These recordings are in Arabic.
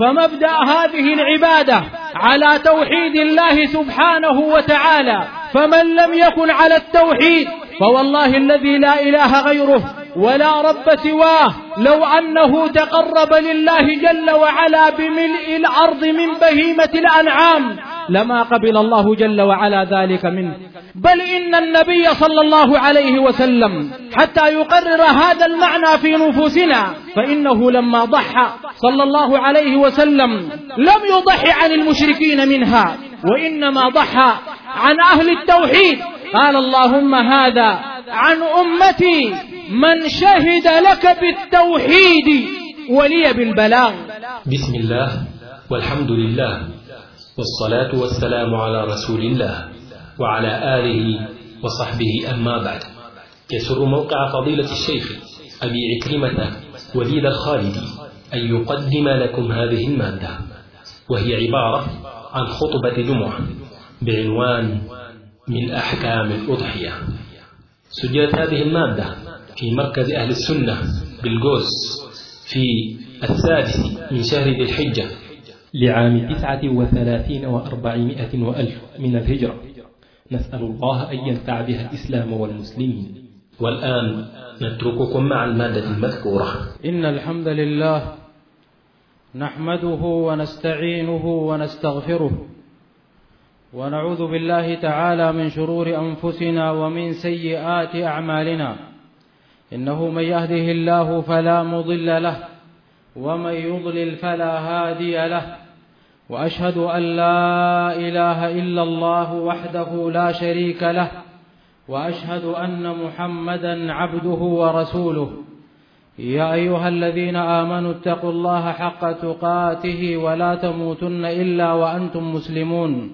فمبدأ هذه العبادة على توحيد الله سبحانه وتعالى، فمن لم يكن على التوحيد فوالله الذي لا إله غيره ولا رب سواه لو أنه تقرب لله جل وعلا بملء الأرض من بهيمة الأنعام لما قبل الله جل وعلا ذلك منه. بل إن النبي صلى الله عليه وسلم حتى يقرر هذا المعنى في نفوسنا، فإنه لما ضحى صلى الله عليه وسلم لم يضحي عن المشركين منها، وإنما ضحى عن أهل التوحيد. قال اللهم هذا عن أمتي من شهد لك بالتوحيد ولي بالبلاغ. بسم الله والحمد لله والصلاة والسلام على رسول الله وعلى آله وصحبه، أما بعد. يسر موقع فضيلة الشيخ أبي عكرمة وليد الخالدي أن يقدم لكم هذه المادة، وهي عبارة عن خطبة جمعة بعنوان من أحكام الأضحية. سجلت هذه المادة في مركز أهل السنة بالجوز في 6 من شهر ذي الحجة لعام 39 و400 وألف من الهجرة. نسأل الله أن ينفع بها الإسلام والمسلمين. والآن نترككم مع المادة المذكورة. إن الحمد لله نحمده ونستعينه ونستغفره، ونعوذ بالله تعالى من شرور أنفسنا ومن سيئات أعمالنا. إنه من يهده الله فلا مضل له، ومن يضلل فلا هادي له. وأشهد أن لا إله إلا الله وحده لا شريك له، وأشهد أن محمدا عبده ورسوله. يا أيها الذين آمنوا اتقوا الله حق تقاته ولا تموتن إلا وأنتم مسلمون.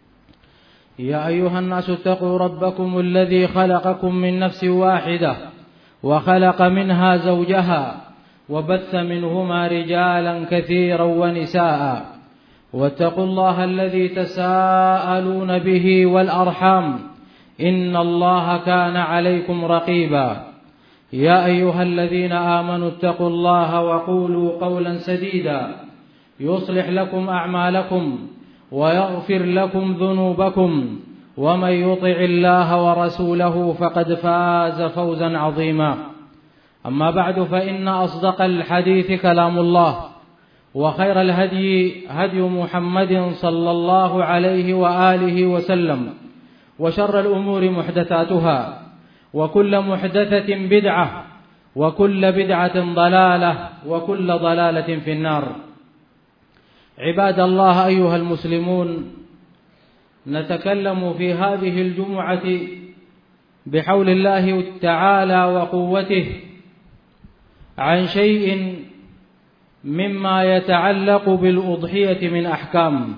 يا أيها الناس اتقوا ربكم الذي خلقكم من نفس واحدة وخلق منها زوجها وبث منهما رجالا كثيرا ونساء، واتقوا الله الذي تساءلون به والأرحام إن الله كان عليكم رقيبا. يا أيها الذين آمنوا اتقوا الله وقولوا قولا سديدا يصلح لكم أعمالكم ويغفر لكم ذنوبكم، ومن يطع الله ورسوله فقد فاز فوزا عظيما. أما بعد، فإن أصدق الحديث كلام الله، وخير الهدي هدي محمد صلى الله عليه وآله وسلم، وشر الأمور محدثاتها، وكل محدثة بدعة، وكل بدعة ضلالة، وكل ضلالة في النار. عباد الله أيها المسلمون، نتكلم في هذه الجمعة بحول الله تعالى وقوته عن شيء مما يتعلق بالأضحية من أحكام.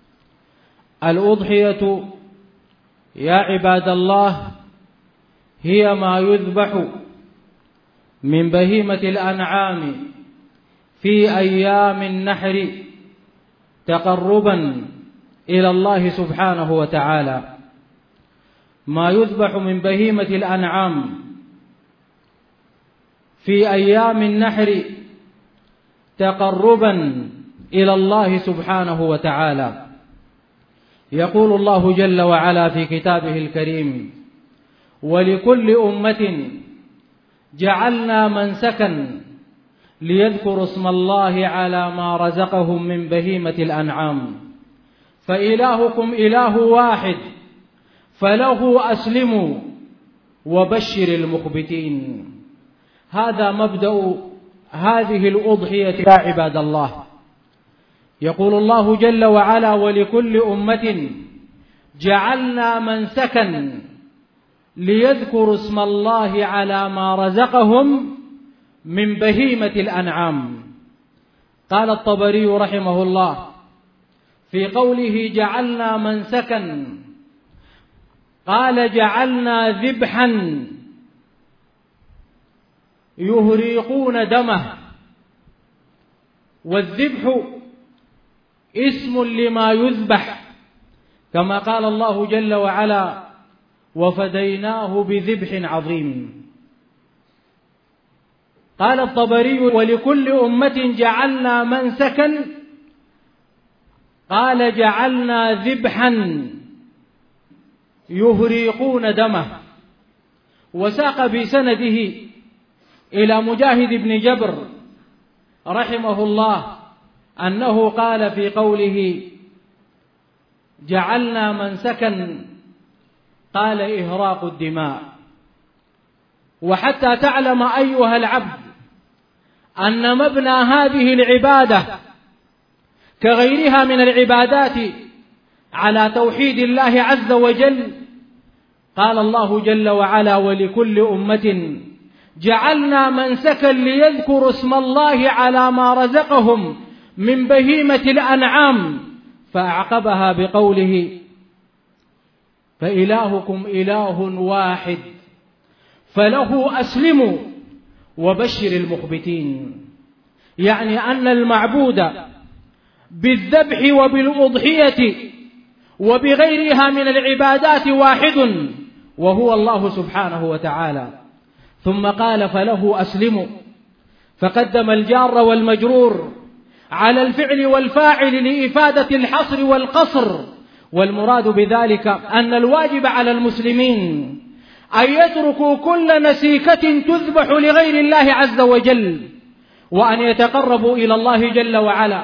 الأضحية يا عباد الله هي ما يذبح من بهيمة الأنعام في أيام النحر تقربا إلى الله سبحانه وتعالى. ما يذبح من بهيمة الأنعام في أيام النحر تقربا إلى الله سبحانه وتعالى. يقول الله جل وعلا في كتابه الكريم: ولكل أمة جعلنا منسكا ليذكروا اسم الله على ما رزقهم من بهيمة الأنعام فإلهكم إله واحد فله أسلموا وبشر المخبتين. هذا مبدأ هذه الأضحية يا عباد الله. يقول الله جل وعلا: ولكل أمة جعلنا منسكا ليذكروا اسم الله على ما رزقهم من بهيمة الأنعام. قال الطبري رحمه الله في قوله جعلنا منسكا، قال: جعلنا ذبحا يهريقون دمه. والذبح اسم لما يذبح، كما قال الله جل وعلا: وفديناه بذبح عظيم. قال الطبري: ولكل أمة جعلنا منسكا قال: جعلنا ذبحا يهريقون دمه. وساق بسنده إلى مجاهد بن جبر رحمه الله أنه قال في قوله: جعلنا منسكا، قال: إهراق الدماء. وحتى تعلم أيها العبد أن مبنى هذه العبادة كغيرها من العبادات على توحيد الله عز وجل، قال الله جل وعلا: ولكل أمة جعلنا منسكا ليذكروا اسم الله على ما رزقهم من بهيمة الأنعام، فأعقبها بقوله: فإلهكم إله واحد فله أسلموا وبشر المخبتين. يعني أن المعبود بالذبح وبالأضحية وبغيرها من العبادات واحد، وهو الله سبحانه وتعالى. ثم قال: فله أسلموا، فقدم الجار والمجرور على الفعل والفاعل لإفادة الحصر والقصر. والمراد بذلك أن الواجب على المسلمين أن يتركوا كل نسيكة تذبح لغير الله عز وجل، وأن يتقربوا إلى الله جل وعلا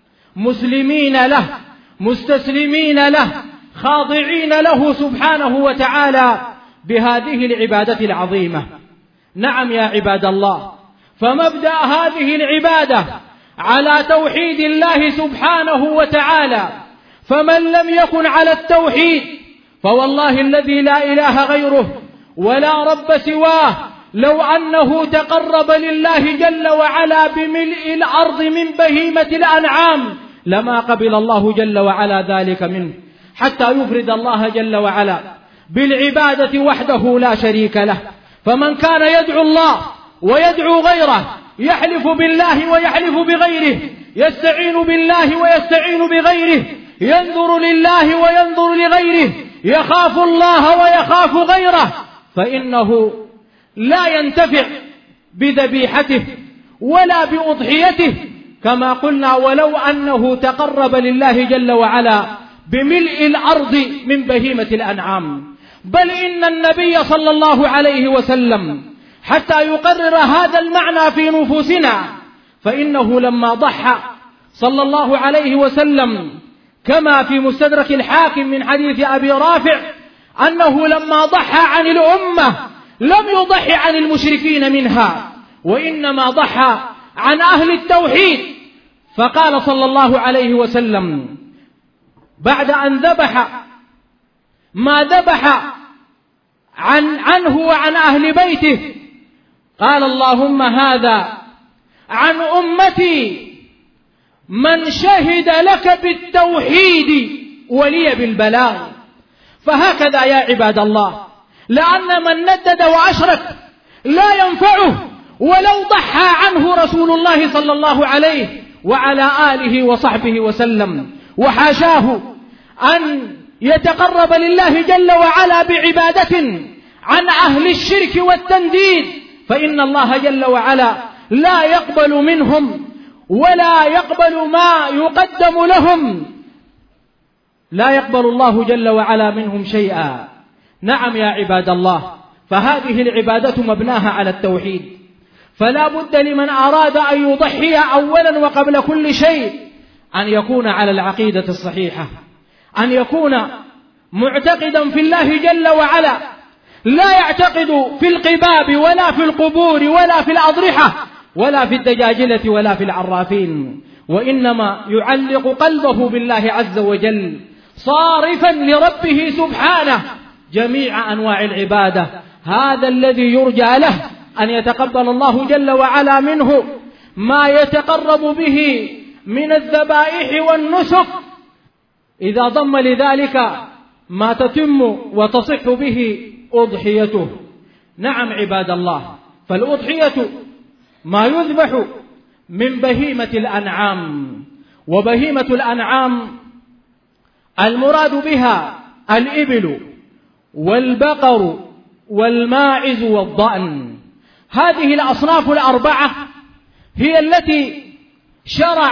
مسلمين له مستسلمين له خاضعين له سبحانه وتعالى بهذه العبادة العظيمة. نعم يا عباد الله، فمبدأ هذه العبادة على توحيد الله سبحانه وتعالى، فمن لم يكن على التوحيد فوالله الذي لا إله غيره ولا رب سواه لو أنه تقرب لله جل وعلا بملء الأرض من بهيمة الأنعام لما قبل الله جل وعلا ذلك منه، حتى يفرد الله جل وعلا بالعبادة وحده لا شريك له. فمن كان يدعو الله ويدعو غيره، يحلف بالله ويحلف بغيره، يستعين بالله ويستعين بغيره، ينظر لله وينظر لغيره، يخاف الله ويخاف غيره، فإنه لا ينتفع بذبيحته ولا بأضحيته كما قلنا، ولو أنه تقرب لله جل وعلا بملء الأرض من بهيمة الأنعام. بل إن النبي صلى الله عليه وسلم حتى يقرر هذا المعنى في نفوسنا، فإنه لما ضحى صلى الله عليه وسلم كما في مستدرك الحاكم من حديث أبي رافع أنه لما ضحى عن الأمة لم يضحي عن المشركين منها، وإنما ضحى عن أهل التوحيد. فقال صلى الله عليه وسلم بعد أن ذبح ما ذبح عنه وعن أهل بيته، قال: اللهم هذا عن أمتي من شهد لك بالتوحيد ولي بالبلاغ. فهكذا يا عباد الله، لأن من ندد وأشرك لا ينفعه ولو ضحى عنه رسول الله صلى الله عليه وعلى آله وصحبه وسلم. وحاشاه أن يتقرب لله جل وعلا بعبادة عن أهل الشرك والتنديد، فإن الله جل وعلا لا يقبل منهم ولا يقبل ما يقدم لهم، لا يقبل الله جل وعلا منهم شيئا. نعم يا عباد الله، فهذه العبادة مبناها على التوحيد، فلا بد لمن أراد أن يضحي أولا وقبل كل شيء أن يكون على العقيدة الصحيحة، أن يكون معتقدا في الله جل وعلا، لا يعتقد في القباب ولا في القبور ولا في الأضرحة ولا في الدجاجلة ولا في العرافين، وإنما يعلق قلبه بالله عز وجل صارفا لربه سبحانه جميع أنواع العبادة. هذا الذي يرجى له أن يتقبل الله جل وعلا منه ما يتقرب به من الذبائح والنسك، إذا ضم لذلك ما تتم وتصح به أضحيته. نعم عباد الله، فالأضحية ما يذبح من بهيمة الأنعام، وبهيمة الأنعام المراد بها الإبل والبقر والماعز والضأن. هذه الأصناف الأربعة هي التي شرع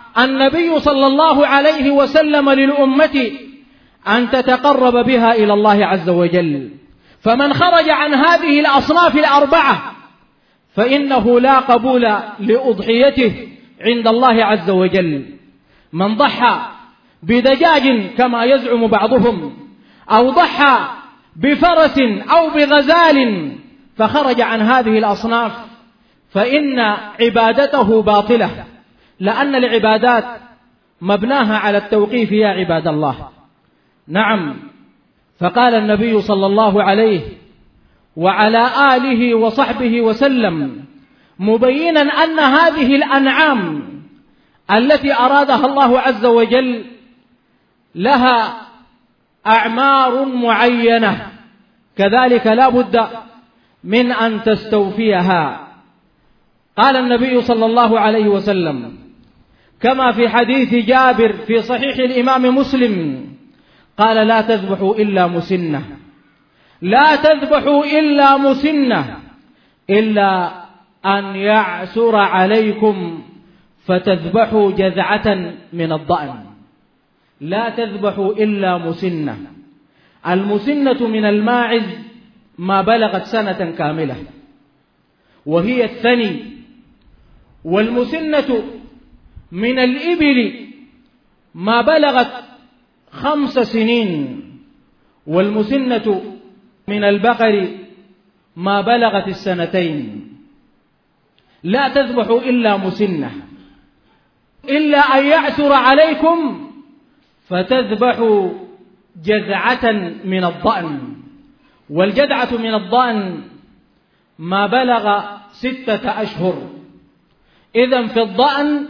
النبي صلى الله عليه وسلم للأمة أن تتقرب بها إلى الله عز وجل. فمن خرج عن هذه الأصناف الأربعة فإنه لا قبول لأضحيته عند الله عز وجل. من ضحى بدجاج كما يزعم بعضهم، أو ضحى بفرس أو بغزال فخرج عن هذه الأصناف فإن عبادته باطلة، لأن العبادات مبناها على التوقيف يا عباد الله. نعم، فقال النبي صلى الله عليه وعلى آله وصحبه وسلم مبينا أن هذه الأنعام التي أرادها الله عز وجل لها أعمار معينة، كذلك لا بد من أن تستوفيها. قال النبي صلى الله عليه وسلم كما في حديث جابر في صحيح الإمام مسلم قال: لا تذبحوا إلا مسنة، لا تذبحوا إلا مسنة، إلا أن يعسر عليكم فتذبحوا جذعة من الضأن. لا تذبحوا إلا مسنة. المسنة من الماعز ما بلغت سنة كاملة وهي الثني، والمسنة من الإبل ما بلغت 5 سنين، والمسنة من البقر ما بلغت 2 سنين. لا تذبحوا إلا مسنة، إلا أن يعثر عليكم فتذبحوا جذعة من الضأن، والجذعة من الضأن ما بلغ 6 أشهر. إذن في الضأن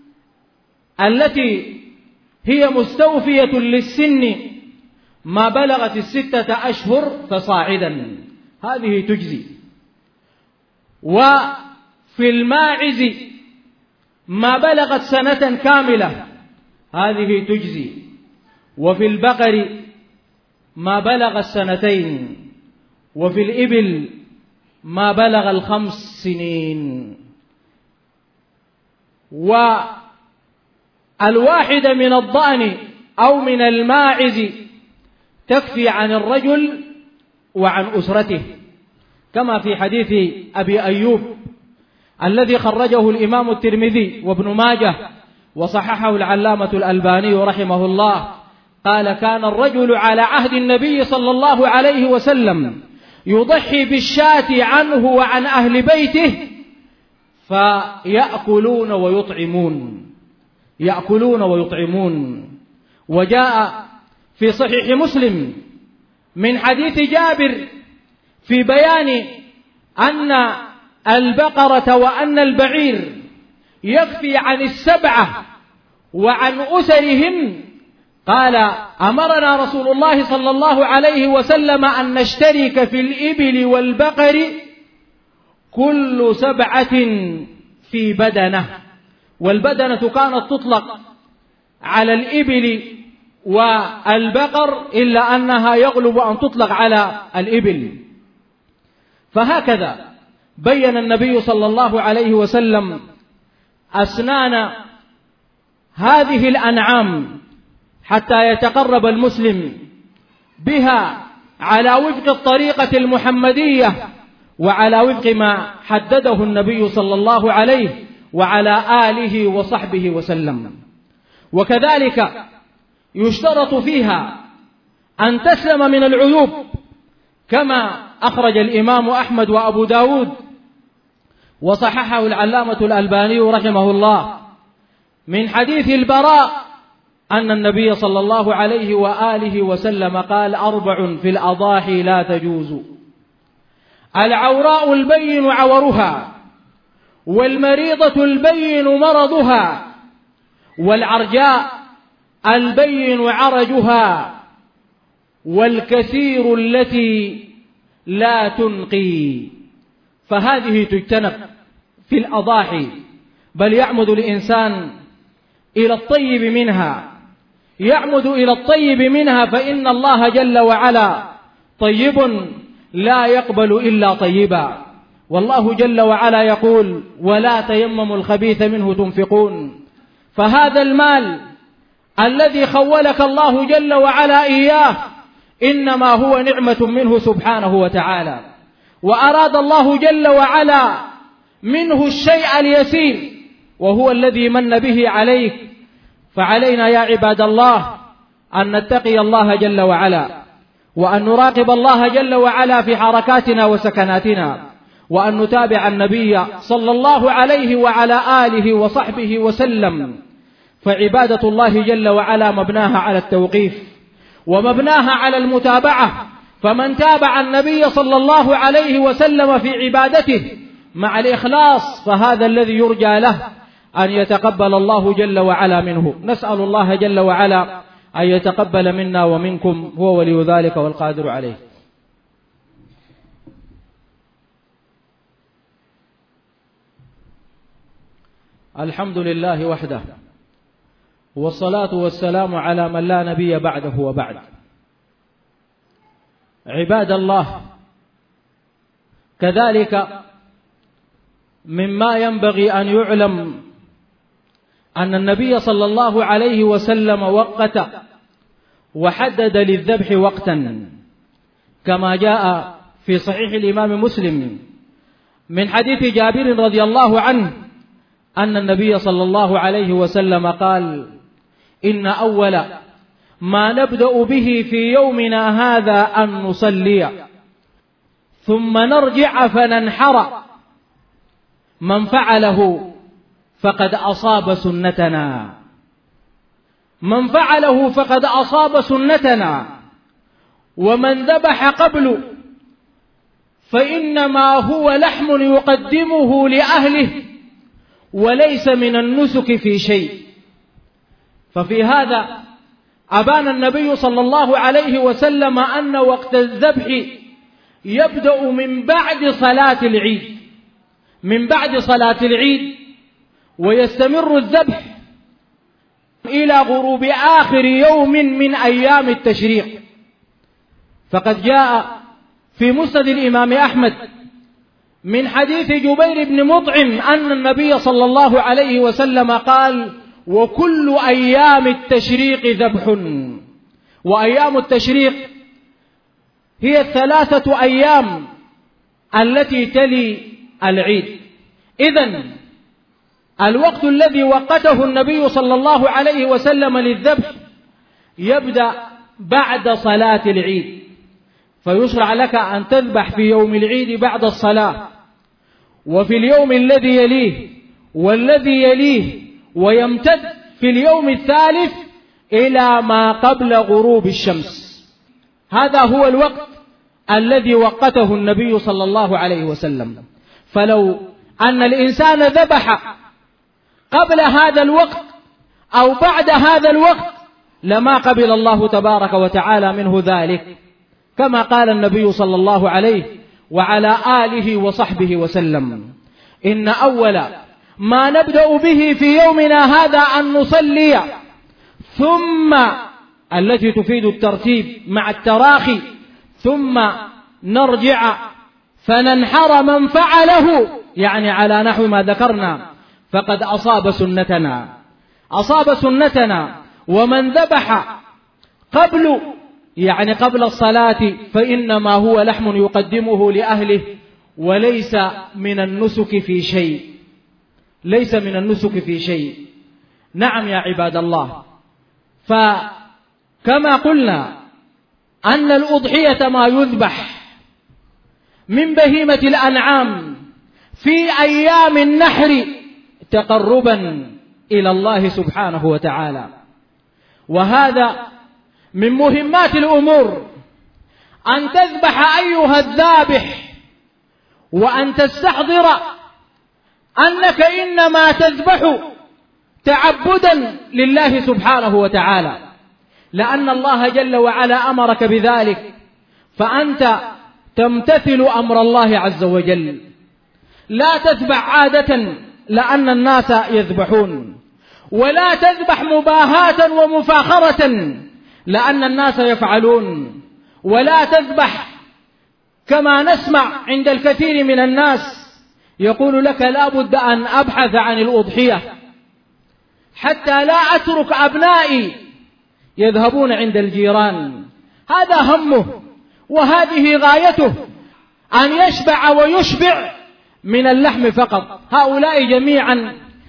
التي هي مستوفية للسن ما بلغت 6 أشهر فصاعدا هذه تجزي. وفي الماعز ما بلغت 1 سنة كاملة هذه تجزي. وفي البقر ما بلغ 2 سنين، وفي الإبل ما بلغ 5 سنين. والواحدة من الضأن أو من الماعز تكفي عن الرجل وعن أسرته، كما في حديث أبي أيوب الذي خرجه الإمام الترمذي وابن ماجه وصححه العلامة الألباني رحمه الله. قال: كان الرجل على عهد النبي صلى الله عليه وسلم يضحي بالشاة عنه وعن أهل بيته فيأكلون ويطعمون، يأكلون ويطعمون. وجاء في صحيح مسلم من حديث جابر في بيان أن البقرة وأن البعير يكفي عن 7 وعن أسرهم. قال: أمرنا رسول الله صلى الله عليه وسلم أن نشترك في الإبل والبقر كل 7 في بدنة. والبدنة كانت تطلق على الإبل والبقر إلا أنها يغلب أن تطلق على الإبل. فهكذا بين النبي صلى الله عليه وسلم أسنان هذه الأنعام حتى يتقرب المسلم بها على وفق الطريقة المحمدية وعلى وفق ما حدده النبي صلى الله عليه وعلى آله وصحبه وسلم. وكذلك يشترط فيها أن تسلم من العيوب، كما أخرج الإمام أحمد وأبو داود وصححه العلامة الألباني رحمه الله من حديث البراء أن النبي صلى الله عليه وآله وسلم قال: 4 في الأضاحي لا تجوز: العوراء البين عورها، والمريضة البين مرضها، والعرجاء البين عرجها، والكثير التي لا تنقي. فهذه تجتنب في الأضاحي، بل يعمد الإنسان إلى الطيب منها، يعمد إلى الطيب منها، فإن الله جل وعلا طيب لا يقبل إلا طيبا. والله جل وعلا يقول: ولا تيمموا الخبيث منه تنفقون. فهذا المال الذي خولك الله جل وعلا إياه إنما هو نعمة منه سبحانه وتعالى، وأراد الله جل وعلا منه الشيء اليسير وهو الذي من به عليك. فعلينا يا عباد الله أن نتقي الله جل وعلا، وأن نراقب الله جل وعلا في حركاتنا وسكناتنا، وأن نتابع النبي صلى الله عليه وعلى آله وصحبه وسلم. فعبادة الله جل وعلا مبناها على التوقيف ومبناها على المتابعة، فمن تابع النبي صلى الله عليه وسلم في عبادته مع الإخلاص فهذا الذي يرجى له أن يتقبل الله جل وعلا منه. نسأل الله جل وعلا أن يتقبل منا ومنكم، هو ولي ذلك والقادر عليه. الحمد لله وحده، والصلاة والسلام على من لا نبي بعده وبعد. عباد الله، كذلك مما ينبغي أن يعلم أن النبي صلى الله عليه وسلم وقت وحدد للذبح وقتا، كما جاء في صحيح الإمام مسلم من حديث جابر رضي الله عنه أن النبي صلى الله عليه وسلم قال: إن أول ما نبدأ به في يومنا هذا أن نصلي ثم نرجع فننحر، من فعله فقد أصاب سنتنا، من فعله فقد أصاب سنتنا، ومن ذبح قبل فإنما هو لحم يقدمه لأهله وليس من النسك في شيء. ففي هذا أبان النبي صلى الله عليه وسلم أن وقت الذبح يبدأ من بعد صلاة العيد، من بعد صلاة العيد، ويستمر الذبح إلى غروب آخر يوم من أيام التشريق. فقد جاء في مسند الإمام أحمد من حديث جبير بن مطعم أن النبي صلى الله عليه وسلم قال: وكل أيام التشريق ذبح. وأيام التشريق هي الثلاثة أيام التي تلي العيد. إذن الوقت الذي وقته النبي صلى الله عليه وسلم للذبح يبدأ بعد صلاة العيد، فيشرع لك أن تذبح في يوم العيد بعد الصلاة، وفي اليوم الذي يليه والذي يليه، ويمتد في اليوم الثالث إلى ما قبل غروب الشمس. هذا هو الوقت الذي وقته النبي صلى الله عليه وسلم. فلو أن الإنسان ذبح قبل هذا الوقت أو بعد هذا الوقت لما قبل الله تبارك وتعالى منه ذلك، كما قال النبي صلى الله عليه وعلى آله وصحبه وسلم: إن أول ما نبدأ به في يومنا هذا أن نصلي، ثم التي تفيد الترتيب مع التراخي، ثم نرجع فننحر، من فعله يعني على نحو ما ذكرنا فقد أصاب سنتنا، أصاب سنتنا. ومن ذبح قبل يعني قبل الصلاة فإنما هو لحم يقدمه لأهله وليس من النسك في شيء، ليس من النسك في شيء. نعم يا عباد الله، فكما قلنا أن الأضحية ما يذبح من بهيمة الأنعام في أيام النحر تقربا إلى الله سبحانه وتعالى، وهذا من مهمات الأمور أن تذبح أيها الذابح، وأن تستحضر أنك إنما تذبح تعبدا لله سبحانه وتعالى، لأن الله جل وعلا أمرك بذلك، فأنت تمتثل أمر الله عز وجل. لا تذبح عادة لأن الناس يذبحون، ولا تذبح مباهاة ومفاخرة لأن الناس يفعلون، ولا تذبح كما نسمع عند الكثير من الناس يقول لك لا بد أن أبحث عن الأضحية، حتى لا أترك أبنائي يذهبون عند الجيران. هذا همه وهذه غايته، أن يشبع ويشبع من اللحم فقط. هؤلاء جميعا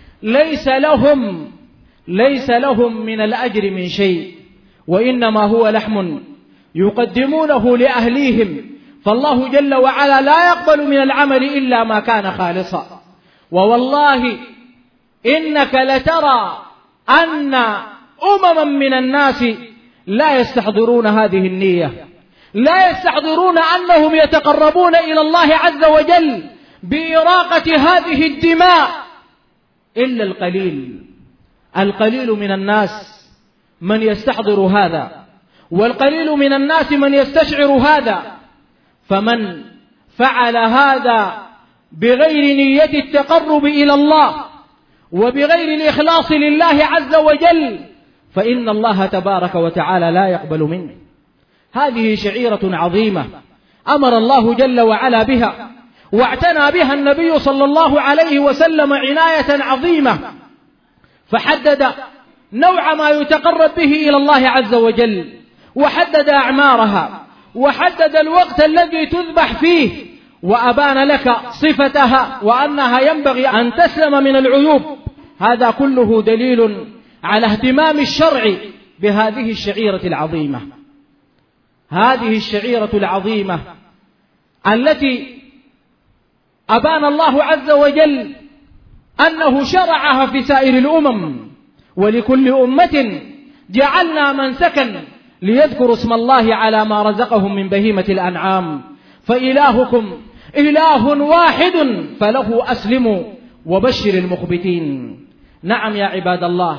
ليس لهم من الأجر من شيء، وإنما هو لحم يقدمونه لأهليهم، فالله جل وعلا لا يقبل من العمل إلا ما كان خالصا. ووالله إنك لترى أن أمما من الناس لا يستحضرون هذه النية، لا يستحضرون أنهم يتقربون إلى الله عز وجل بإراقة هذه الدماء إلا القليل من الناس من يستحضر هذا، والقليل من الناس من يستشعر هذا. فمن فعل هذا بغير نية التقرب إلى الله وبغير الإخلاص لله عز وجل فإن الله تبارك وتعالى لا يقبل منه. هذه شعيرة عظيمة أمر الله جل وعلا بها، واعتنى بها النبي صلى الله عليه وسلم عناية عظيمة، فحدد نوع ما يتقرب به إلى الله عز وجل، وحدد أعمارها، وحدد الوقت الذي تذبح فيه، وأبان لك صفتها وأنها ينبغي أن تسلم من العيوب. هذا كله دليل على اهتمام الشرع بهذه الشعيرة العظيمة، هذه الشعيرة العظيمة التي أبان الله عز وجل أنه شرعها في سائر الأمم، ولكل أمة جعلنا منسكا ليذكروا اسم الله على ما رزقهم من بهيمة الأنعام، فإلهكم إله واحد فله أسلموا وبشر المخبتين. نعم يا عباد الله،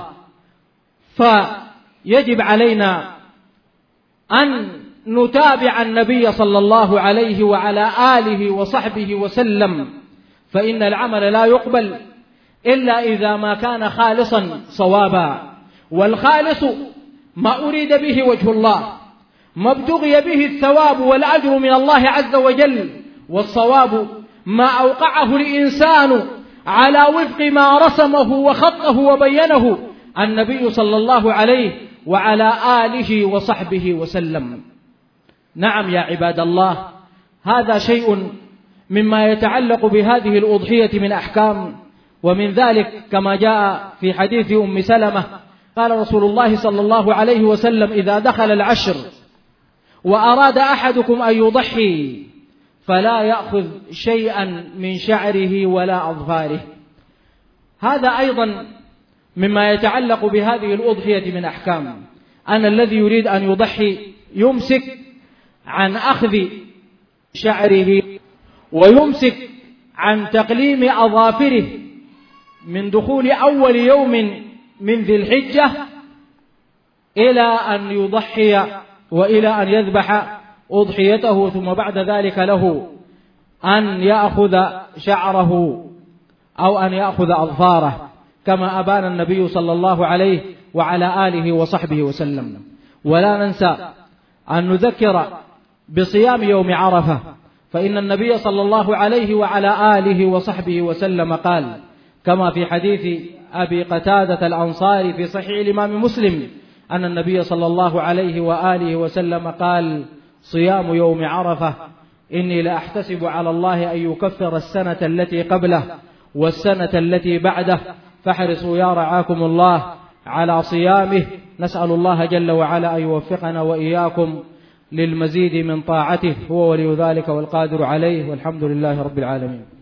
فيجب علينا أن نتابع النبي صلى الله عليه وعلى آله وصحبه وسلم، فإن العمل لا يقبل إلا إذا ما كان خالصا صوابا، والخالص ما أريد به وجه الله، ما ابتغي به الثواب والأجر من الله عز وجل، والصواب ما أوقعه الإنسان على وفق ما رسمه وخطه وبينه النبي صلى الله عليه وعلى آله وصحبه وسلم. نعم يا عباد الله، هذا شيء مما يتعلق بهذه الأضحية من أحكام، ومن ذلك كما جاء في حديث أم سلمة قال رسول الله صلى الله عليه وسلم: إذا دخل العشر وأراد أحدكم أن يضحي فلا يأخذ شيئا من شعره ولا أظفاره. هذا أيضا مما يتعلق بهذه الأضحية من أحكام، أن الذي يريد أن يضحي يمسك عن أخذ شعره ويمسك عن تقليم أظافره من دخول أول يوم من ذي الحجة إلى أن يضحي وإلى أن يذبح أضحيته، ثم بعد ذلك له أن يأخذ شعره أو أن يأخذ أظفاره كما أبان النبي صلى الله عليه وعلى آله وصحبه وسلم. ولا ننسى أن نذكر بصيام يوم عرفة، فإن النبي صلى الله عليه وعلى آله وصحبه وسلم قال كما في حديث أبي قتادة الأنصاري في صحيح الإمام مسلم أن النبي صلى الله عليه وآله وسلم قال: صيام يوم عرفة إني لأحتسب على الله أن يكفر السنة التي قبله والسنة التي بعده، فاحرصوا يا رعاكم الله على صيامه. نسأل الله جل وعلا أن يوفقنا وإياكم للمزيد من طاعته، هو ولي ذلك والقادر عليه، والحمد لله رب العالمين.